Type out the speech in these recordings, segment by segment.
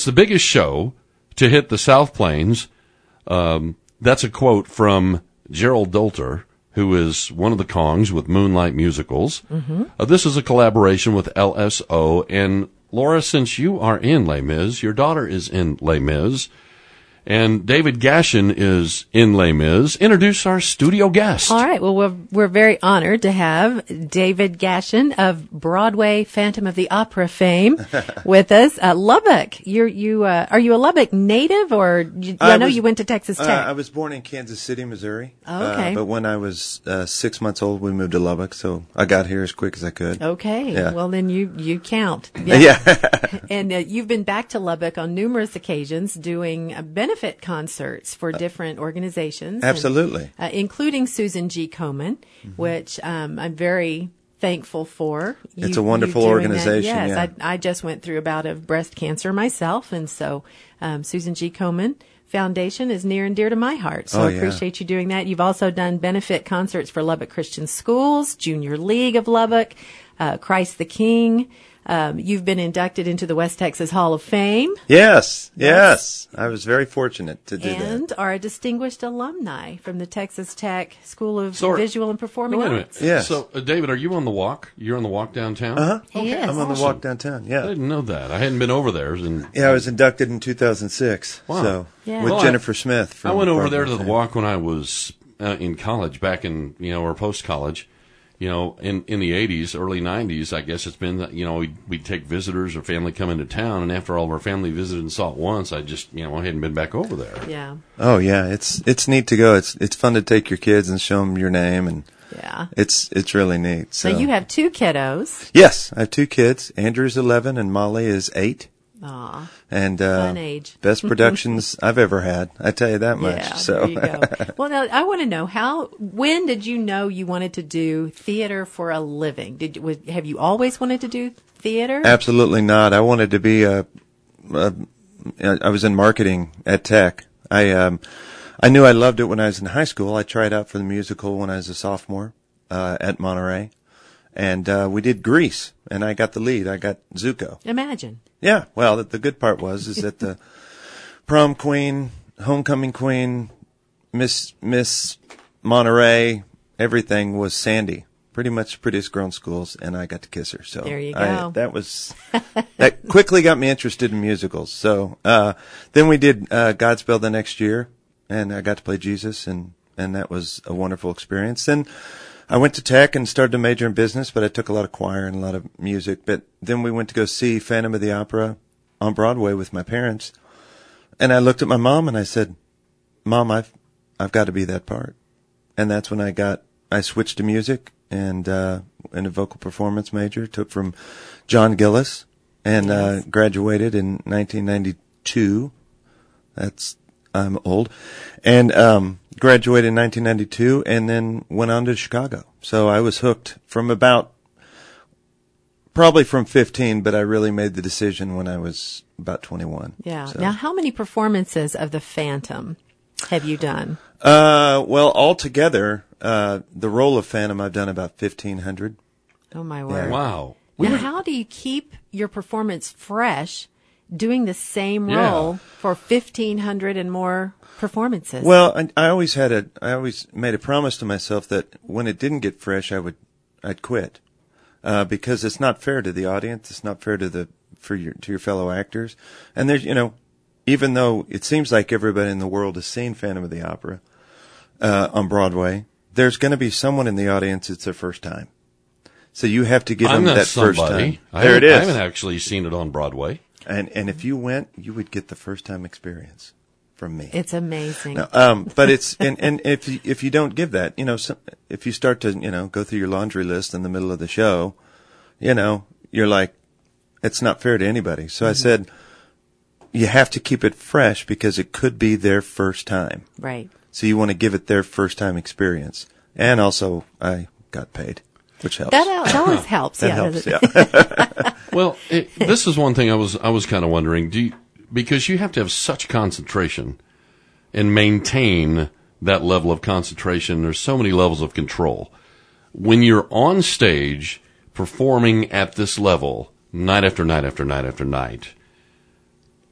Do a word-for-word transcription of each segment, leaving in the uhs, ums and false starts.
the biggest show to hit the South Plains. Um, that's a quote from Gerald Dolter, who is one of the Kongs with Moonlight Musicals. Mm-hmm. Uh, this is a collaboration with L S O. And Laura, since you are in Les Mis, your daughter is in Les Mis, and David Gashin is in Les Mis. Introduce our studio guest. All right. Well, we're, we're very honored to have David Gashin of Broadway Phantom of the Opera fame with us. Uh, Lubbock. You're, you, uh, are you a Lubbock native, or you, I, I know was, you went to Texas Tech? Uh, I was born in Kansas City, Missouri. Oh, okay. Uh, but when I was uh, six months old, we moved to Lubbock, so I got here as quick as I could. Okay. Yeah. Well, then you, you count. Yeah. yeah. And uh, you've been back to Lubbock on numerous occasions doing uh, benefit concerts for different organizations. Absolutely. And, uh, including Susan G. Komen, mm-hmm. which um, I'm very thankful for. You, it's a wonderful organization. Yes, yeah. I, I just went through a bout of breast cancer myself, and so um, Susan G. Komen Foundation is near and dear to my heart. So oh, I yeah. appreciate you doing that. You've also done benefit concerts for Lubbock Christian Schools, Junior League of Lubbock, uh, Christ the King. Um, you've been inducted into the West Texas Hall of Fame. Yes, yes. I was very fortunate to do and that. And are a distinguished alumni from the Texas Tech School of so, Visual and Performing wait a minute. Arts. Yes. So, uh, David, are you on the walk? You're on the walk downtown? Uh-huh. Okay. Yes. I'm on the walk downtown, yeah. I didn't know that. I hadn't been over there. And, yeah, I was inducted in two thousand six. Wow. So, yeah. with well, Jennifer I, Smith. From I went over Broadway there to the Fame. walk when I was uh, in college, back in, you know, or post-college. You know, in, in the eighties, early nineties, I guess it's been, you know, we'd, we'd take visitors or family come into town, and after all of our family visited and saw it once, I just, you know, I hadn't been back over there. Yeah. Oh, yeah, it's it's neat to go. It's it's fun to take your kids and show them your name, and yeah, it's it's really neat. So now you have two kiddos. Yes, I have two kids. Andrew's eleven, and Molly is eight. Aw, and uh, fun age. Best productions I've ever had. I tell you that much. Yeah, so. there you go. Well, now I want to know how. When did you know you wanted to do theater for a living? Did was, have you always wanted to do theater? Absolutely not. I wanted to be a. a I was in marketing at Tech. I um, I knew I loved it when I was in high school. I tried out for the musical when I was a sophomore uh, at Monterey, and uh, we did Grease, and I got the lead. I got Zuko. Imagine. Yeah, well, the, the good part was is that the prom queen, homecoming queen, Miss Miss Monterey, everything was Sandy. Pretty much prettiest girl in schools, and I got to kiss her. So there you go. I, that was that quickly got me interested in musicals. So uh, then we did uh, Godspell the next year, and I got to play Jesus, and and that was a wonderful experience. Then I went to Tech and started to major in business, but I took a lot of choir and a lot of music. But then we went to go see Phantom of the Opera on Broadway with my parents. And I looked at my mom and I said, Mom, I've, I've got to be that part. And that's when I got, I switched to music and, uh, in a vocal performance major, took from John Gillis and, yes. uh, graduated in nineteen ninety-two. That's, I'm old. And, um, graduated in nineteen ninety-two and then went on to Chicago. So I was hooked from about, probably from fifteen, but I really made the decision when I was about twenty-one. Yeah. So. Now, how many performances of The Phantom have you done? Uh, well, altogether, uh, the role of Phantom, I've done about fifteen hundred. Oh, my word. Yeah. Wow. Now, how do you keep your performance fresh doing the same role Yeah. for fifteen hundred and more performances? Well, I, I always had a, I always made a promise to myself that when it didn't get fresh, I would, I'd quit, uh, because it's not fair to the audience. It's not fair to the, for your, to your fellow actors. And there's, you know, even though it seems like everybody in the world has seen Phantom of the Opera, uh, on Broadway, there's going to be someone in the audience it's their first time. So you have to give I'm them not that first somebody. time. I There it haven't- is. I haven't actually seen it on Broadway. And and if you went, you would get the first time experience from me. It's amazing. No, um, but it's and, and if you, if you don't give that, you know, some, if you start to you know go through your laundry list in the middle of the show, you know, you're like, it's not fair to anybody. So mm-hmm. I said, you have to keep it fresh because it could be their first time. Right. So you want to give it their first time experience, and also I got paid, which helps. That, that always helps. that yeah, helps. Yeah. Well, it, this is one thing I was I was kind of wondering. Do you, because you have to have such concentration and maintain that level of concentration. There's so many levels of control. When you're on stage performing at this level, night after night after night after night,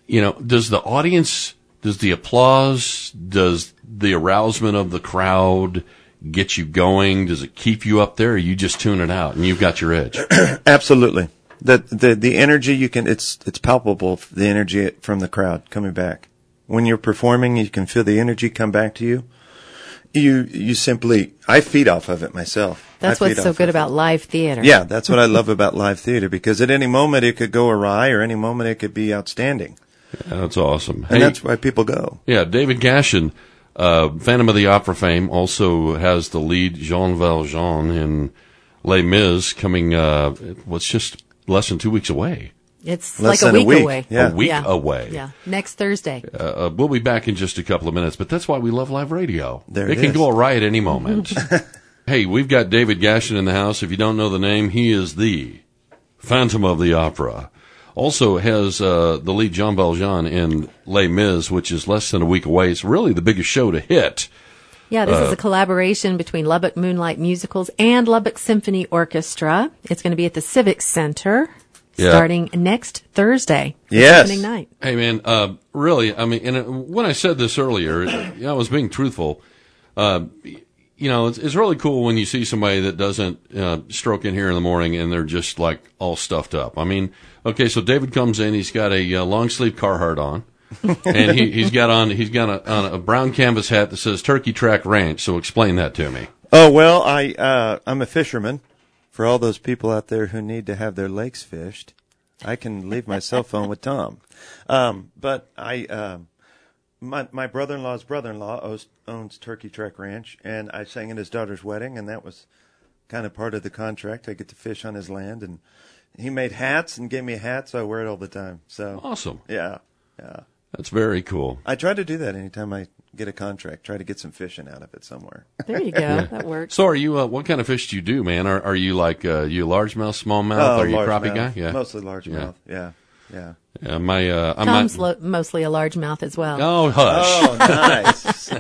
you know, does the audience, does the applause, does the arousement of the crowd get you going? Does it keep you up there, or you just tune it out and you've got your edge? Absolutely. The, the, the energy you can, it's, it's palpable, the energy from the crowd coming back. When you're performing, you can feel the energy come back to you. You, you simply, I feed off of it myself. That's I what's feed so off good of about it. live theater. Yeah, that's what I love about live theater, because at any moment it could go awry, or any moment it could be outstanding. That's awesome. And Hey, that's why people go. yeah, David Gashin, uh, Phantom of the Opera fame, also has the lead Jean Valjean in Les Mis coming, uh, what's just less than two weeks away. It's Less like a than a week, week, away. yeah. A week Yeah. away. Yeah, next Thursday. Uh, uh, we'll be back in just a couple of minutes, but that's why we love live radio. There it it can is. go awry at any moment. Hey, we've got David Gashin in the house. If you don't know the name, he is the Phantom of the Opera. Also has uh, the lead Jean Valjean in Les Mis, which is less than a week away. It's really the biggest show to hit. Yeah, this Uh, is a collaboration between Lubbock Moonlight Musicals and Lubbock Symphony Orchestra. It's going to be at the Civic Center Yeah. starting next Thursday. the Yes. opening night. Hey, man, uh, really, I mean, and uh, when I said this earlier, you know, I was being truthful. Uh, you know, it's, it's really cool when you see somebody that doesn't uh, stroke in here in the morning and they're just like all stuffed up. I mean, okay, so David comes in, he's got a uh, long sleeve Carhartt on, and he, he's got on he's got a, on a brown canvas hat that says Turkey Track Ranch. So explain that to me. Oh, well, I, uh, I'm a fisherman. For all those people out there who need to have their lakes fished, I can leave my cell phone with Tom. Um, but I, um, my, my brother-in-law's brother-in-law owns, owns Turkey Track Ranch, and I sang at his daughter's wedding, and that was kind of part of the contract. I get to fish on his land, and he made hats and gave me a hat, so I wear it all the time. So Awesome. yeah, yeah. That's very cool. I try to do that anytime I get a contract. Try to get some fishing out of it somewhere. There you go. That works. So, are you? Uh, what kind of fish do you do, man? Are, are you like uh, you largemouth, smallmouth? Oh, are you a largemouth. crappie guy? Yeah, Mostly largemouth. Yeah, yeah. yeah. My, uh, I'm Tom's not. lo- mostly a largemouth as well. Oh, hush! Oh, nice.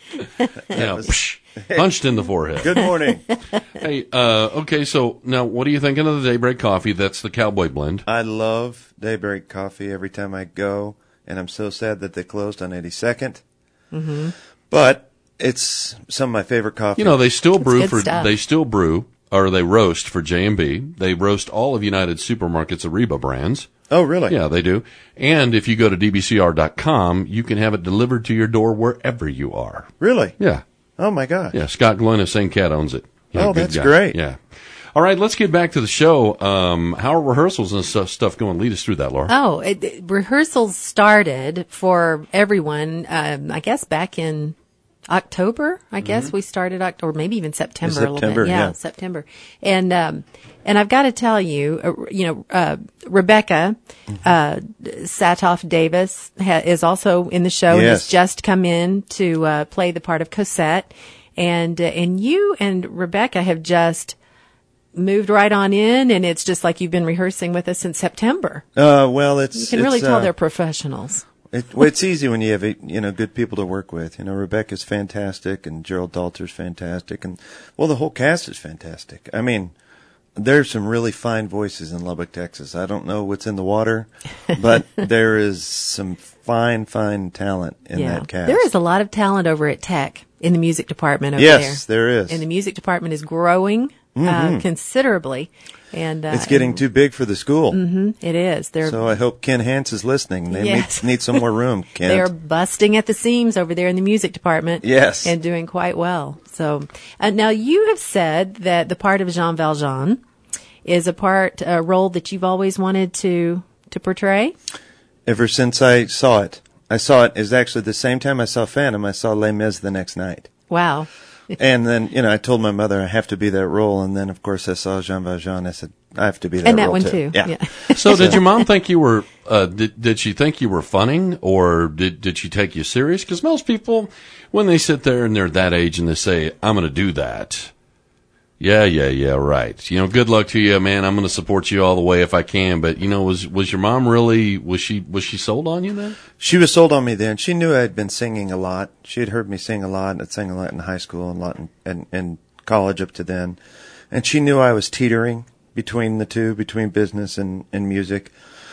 Yeah, was- psh, punched in the forehead. Good morning. Hey, uh, okay, so now what are you thinking of the Daybreak Coffee? That's the Cowboy Blend. I love Daybreak Coffee every time I go, and I'm so sad that they closed on eighty-second. Mm-hmm. But it's some of my favorite coffee. You know, they still brew good for stuff. they still brew or they roast for J and B. They roast all of United Supermarket's Ariba brands. Oh, really? Yeah, they do. And if you go to d b c r dot com, you can have it delivered to your door wherever you are. Really? Yeah. Oh, my God. Yeah, Scott Glenn of Saint Cat owns it. Yeah, Oh, good that's guy. great. Yeah. All right, let's get back to the show. Um, how are rehearsals and stuff, stuff going? Lead us through that, Laura. Oh, it, it- rehearsals started for everyone, um, I guess back in October, I guess we started Oct- or maybe even September, a little September, bit. Yeah, yeah. September. And, um, and I've got to tell you, uh, you know, uh, Rebecca, uh, Satoff Davis ha- is also in the show and has Yes. just come in to, uh, play the part of Cosette. And, uh, and you and Rebecca have just moved right on in, and it's just like you've been rehearsing with us since September. Uh, well, it's You can really it's, tell uh, they're professionals. It, well, it's easy when you have you know good people to work with. You know, Rebecca's fantastic, and Gerald Dalter's fantastic, and well, the whole cast is fantastic. I mean, there's some really fine voices in Lubbock, Texas. I don't know what's in the water, but there is some fine, fine talent in that cast. There is a lot of talent over at Tech in the music department over Yes, there. there is. And the music department is growing uh, considerably. And uh, It's getting too big for the school. and it is. They're So I hope Ken Hance is listening. They Yes. need, need some more room, Ken. They're busting at the seams over there in the music department. Yes. And doing quite well. So uh, now you have said that the part of Jean Valjean is a part, a role that you've always wanted to, to portray. Ever since I saw it. I saw it is actually the same time I saw Phantom, I saw Les Mis the next night. Wow. And then, you know, I told my mother I have to be that role. And then, of course, I saw Jean Valjean. I said, I have to be that And that role one too. Yeah. Yeah. So, did your mom think you were? Uh, did did she think you were funning, or did did she take you serious? Because most people, when they sit there and they're that age and they say, "I'm going to do that," yeah, yeah, yeah, right. You know, good luck to you, man. I'm going to support you all the way if I can. But you know, was was your mom really? Was she was she sold on you then? She was sold on me then. She knew I had been singing a lot. She had heard me sing a lot, and I'd sang a lot in high school and a lot in, in, in college up to then. And she knew I was teetering between the two, between business and, and music.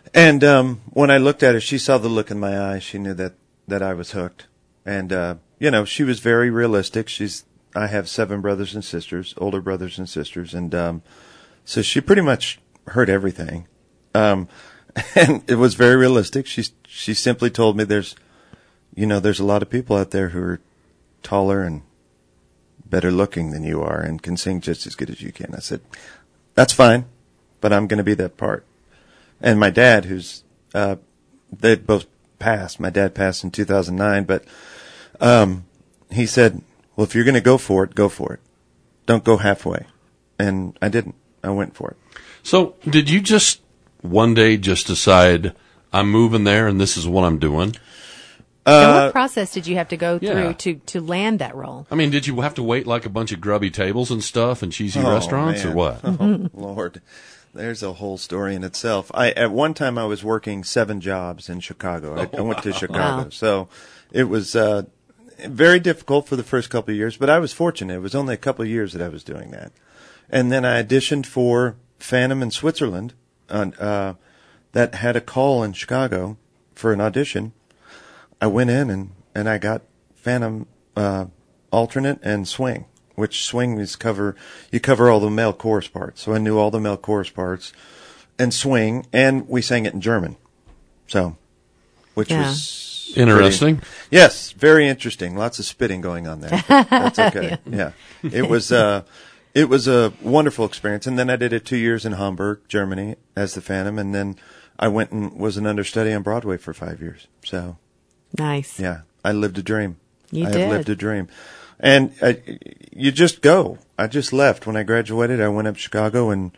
And um, when I looked at her, she saw the look in my eyes. She knew that, that I was hooked. And, uh, you know, she was very realistic. She's, I have seven brothers and sisters, older brothers and sisters. And um, so she pretty much heard everything. Um, and it was very realistic. She, she simply told me there's, you know, there's a lot of people out there who are taller and better looking than you are and can sing just as good as you can. I said, that's fine, but I'm going to be that part. And my dad, who's, uh, they both passed. My dad passed in two thousand nine, but, um, he said, well, if you're going to go for it, go for it. Don't go halfway. And I didn't. I went for it. So did you just one day just decide I'm moving there and this is what I'm doing? And what process did you have to go through yeah. to, to land that role? I mean, did you have to wait like a bunch of grubby tables and stuff and cheesy Oh, restaurants man. or what? Oh, Lord. There's a whole story in itself. I at one time I was working seven jobs in Chicago. I, I went to Chicago. Wow. So it was uh, very difficult for the first couple of years, but I was fortunate. It was only a couple of years that I was doing that. And then I auditioned for Phantom in Switzerland uh, uh, that had a call in Chicago for an audition. I went in and, and I got Phantom uh, alternate and swing, which swing is cover, you cover all the male chorus parts. So I knew all the male chorus parts and swing, and we sang it in German. So, which Yeah. was Interesting. pretty- yes, very interesting. Lots of spitting going on there. but That's okay. yeah. It was, uh, it was a wonderful experience. And then I did it two years in Hamburg, Germany as the Phantom. And then I went and was an understudy on Broadway for five years. So. Nice. Yeah, I lived a dream. You I did. have lived a dream. And uh, you just go. I just left. When I graduated, I went up to Chicago, and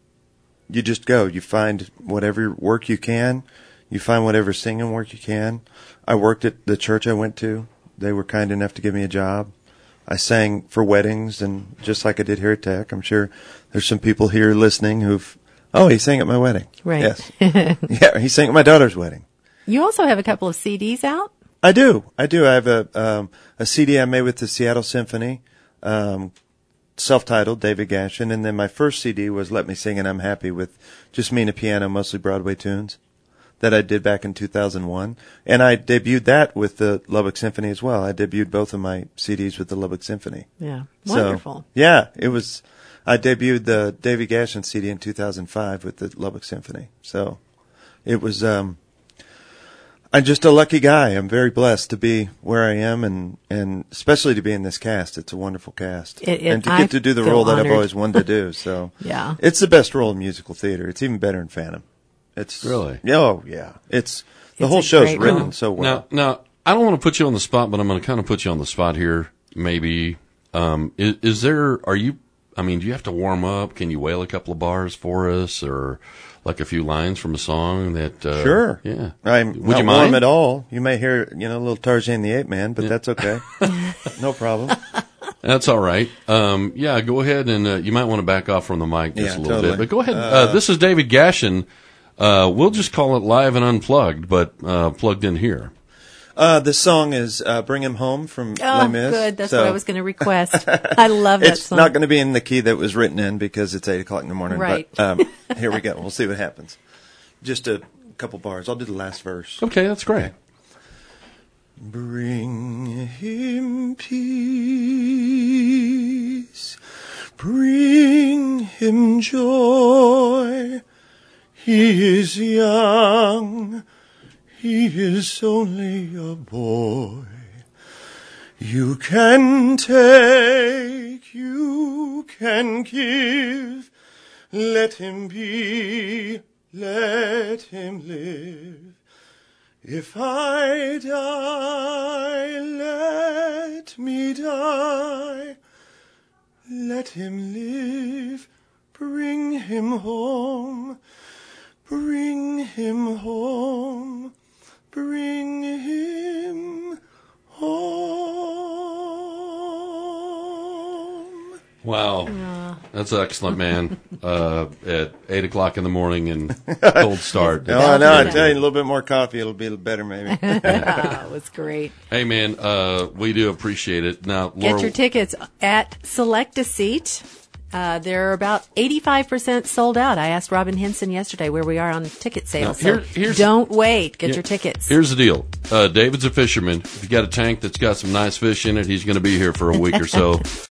you just go. You find whatever work you can. You find whatever singing work you can. I worked at the church I went to. They were kind enough to give me a job. I sang for weddings, and just like I did here at Tech, I'm sure there's some people here listening who've, oh, he sang at my wedding. Right. Yes. Yeah, he sang at my daughter's wedding. You also have a couple of C Ds out? I do. I do. I have a um, a C D I made with the Seattle Symphony, um, self-titled, David Gashin. And then my first C D was Let Me Sing and I'm Happy, with just me and a piano, mostly Broadway tunes, that I did back in two thousand one. And I debuted that with the Lubbock Symphony as well. I debuted both of my C Ds with the Lubbock Symphony. Yeah. So, Wonderful. yeah, it was, I debuted the David Gashin C D in two thousand five with the Lubbock Symphony. So it was, um, I'm just a lucky guy. I'm very blessed to be where I am, and, and especially to be in this cast. It's a wonderful cast. It- it- and to I get to do the feel role that I've honored. always wanted to do. So Yeah. it's the best role in musical theater. It's even better in Phantom. It's Really? Oh, yeah. It's the It's whole a show's great written role. so well. Now, now, I don't want to put you on the spot, but I'm going to kind of put you on the spot here. Maybe, um, is, is there? Are you? I mean, do you have to warm up? Can you wail a couple of bars for us, or like a few lines from a song that? Uh, Sure. Yeah. I'm Would not you warm mind? at all. You may hear, you know, a little Tarzan the Ape Man, but that's okay. No problem. That's all right. Um, yeah, go ahead and uh, you might want to back off from the mic just Yeah, a little totally. bit, but go ahead. Uh, this is David Gashin. Uh, we'll just call it live and unplugged, but uh, plugged in here. Uh, the song is uh, Bring Him Home from Oh, Les Mis. good. That's So what I was going to request. I love that It's song. not going to be in the key that was written in because it's eight o'clock in the morning. Right. But um, here we go. We'll see what happens. Just a couple bars. I'll do the last verse. Okay, that's great. Bring him peace. Bring him joy. He is young. He is only a boy. You can take, you can give. Let him be, let him live. If I die, let me die. Let him live. Bring him home. Bring him home. Bring him home. Wow. That's excellent, man. Uh, at eight o'clock in the morning and cold start. No, I know. I Yeah. tell you, a little bit more coffee, it'll be better, maybe. Oh, it was great. Hey, man, uh, we do appreciate it. Now, Laura, Get your tickets at Select a Seat. Uh, they're about eighty-five percent sold out. I asked Robin Henson yesterday where we are on ticket sales. Now, here- so here's- don't wait. Get Yeah. your tickets. Here's the deal. Uh, David's a fisherman. If you got a tank that's got some nice fish in it, he's going to be here for a week or so.